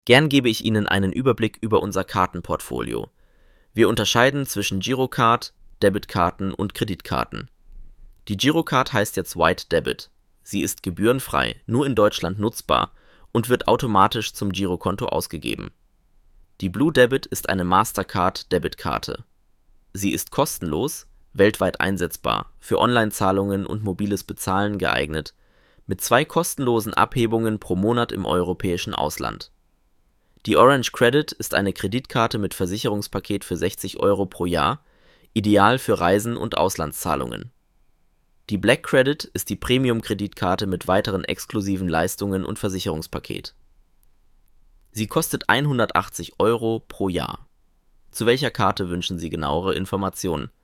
Gern gebe ich Ihnen einen Überblick über unser Kartenportfolio. Wir unterscheiden zwischen Girocard, Debitkarten und Kreditkarten. Die Girocard heißt jetzt White Debit. Sie ist gebührenfrei, nur in Deutschland nutzbar und wird automatisch zum Girokonto ausgegeben. Die Blue Debit ist eine Mastercard-Debitkarte. Sie ist kostenlos, weltweit einsetzbar, für Online-Zahlungen und mobiles Bezahlen geeignet, mit 2 kostenlosen Abhebungen pro Monat im europäischen Ausland. Die Orange Credit ist eine Kreditkarte mit Versicherungspaket für 60 € pro Jahr, ideal für Reisen und Auslandszahlungen. Die Black Credit ist die Premium-Kreditkarte mit weiteren exklusiven Leistungen und Versicherungspaket. Sie kostet 180 € pro Jahr. Zu welcher Karte wünschen Sie genauere Informationen